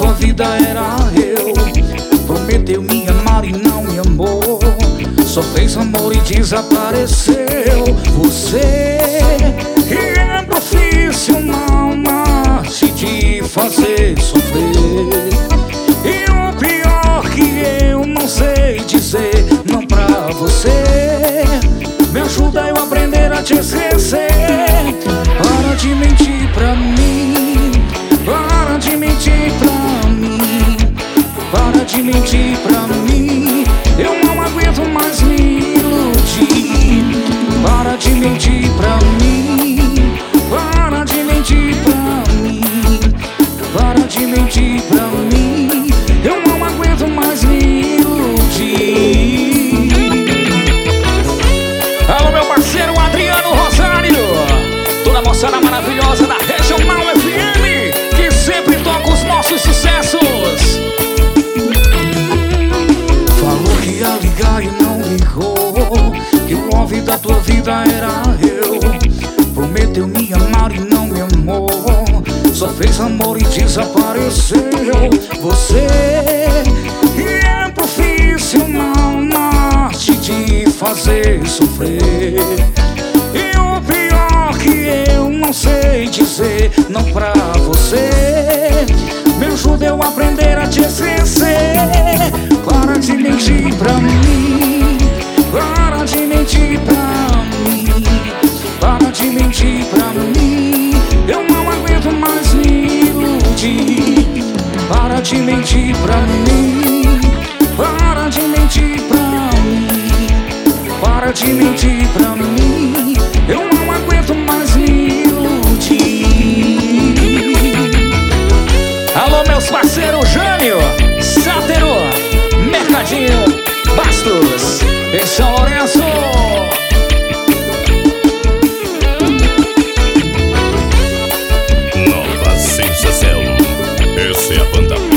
tua vida era eu. Prometeu me amar e não me amou, só fez amor e desapareceu. Você que é profissional na arte de fazer sofrer, e o pior que eu não sei dizer não pra você. Me ajuda eu a aprender a te esquecer. Para de mentir pra mim, para de mentir pra mim, para de mentir pra mim. Eu não aguento mais me iludir. Para de mentir pra mim, para de mentir pra mim, para de mentir pra mim. Eu não aguento mais me iludir. Alô, meu parceiro Adriano Rosário, toda a moçada maravilhosa da Regional FM, que sempre toca os nossos sucessos. Falou que ia ligar e não ligou, que o love da tua vida era eu. Prometeu me amar e não me amou, só fez amor e desapareceu. Você que é profissional na arte de fazer sofrer, e o pior que eu não sei dizer não pra você. Me ajuda eu a aprender a te esquecer. Para de mentir pra mim, para de mentir pra mim, para de mentir pra mim. Eu não aguento mais me iludir. Para de mentir pra mim, para de mentir pra mim, para de mentir pra mim. Eu não aguento mais me iludir. Alô, meus parceiros Jânio, Sátero, Mercadinho, Bastos em São Lourenço. Nova sensação. Essa é a banda